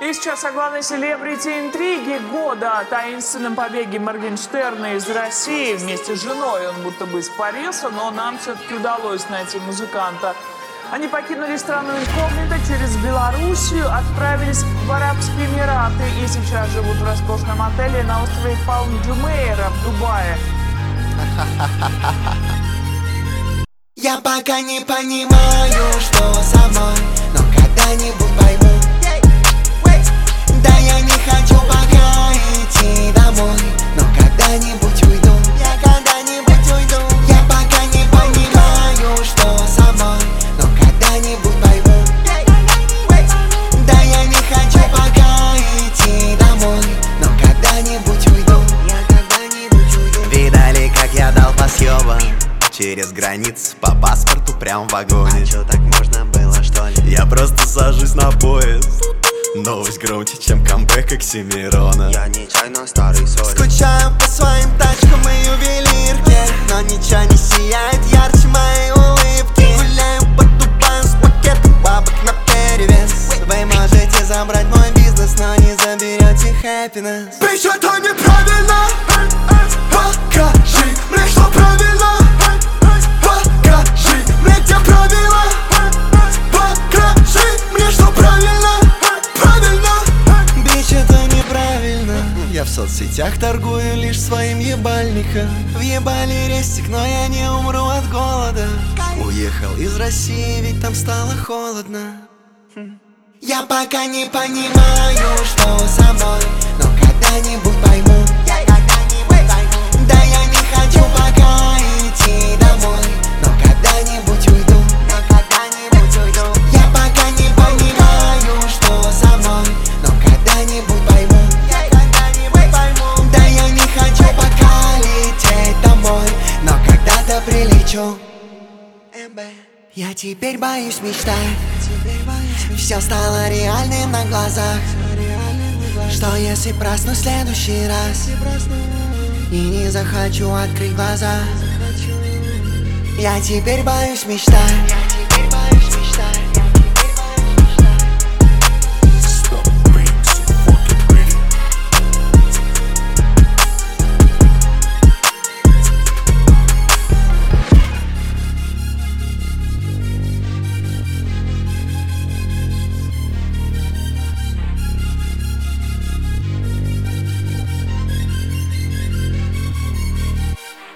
И сейчас о главной селебрити интриги года, о таинственном побеге Моргенштерна из России. Вместе с женой он будто бы испарился, но нам все-таки удалось найти музыканта. Они покинули страну инкогнито, через Белоруссию отправились в Арабские Эмираты и сейчас живут в роскошном отеле на острове Палм-Джумейра в Дубае. Я пока не понимаю, что со мной, но когда-нибудь пойму. Да я не хочу пока идти домой, но когда-нибудь уйду. Я когда-нибудь уйду. Я пока не понимаю, что со мной, но когда-нибудь пойму. Да я не хочу пока идти домой, но когда-нибудь уйду. Я когда-нибудь уйду. Видали, как я дал по съебам через границу по паспорту прям в вагоне. А чё, так можно было, что ли? Я просто сажусь на поезд. Новость громче, чем камбэк Оксимирона. Я нечаянно старый соль. Скучаю по своим тачкам и ювелирке, но ничего не сияет ярче моей улыбки. Гуляю по Дубаю с пакетом бабок наперевес. Вы можете забрать мой бизнес, но не заберете happiness. Bitch, это неправильно. Покажи мне, что правильно. Покажи мне, где правила. Покажи мне, что правильно. Бич, это неправильно. Я в соцсетях торгую лишь своим ебальником. Въебали рестик, но я не умру от голода. Уехал из России, ведь там стало холодно. Я пока не понимаю, что со мной, но когда-нибудь пойму. Да я не хочу пока идти домой, но когда-нибудь уйду. Я пока не понимаю, что со мной, но когда-нибудь пойму. Да я не хочу пока лететь домой, но когда-то прилечу. Я теперь боюсь мечтать. Все стало реальным на глазах. Что если проснусь в следующий раз и не захочу открыть глаза? Я теперь боюсь мечтать.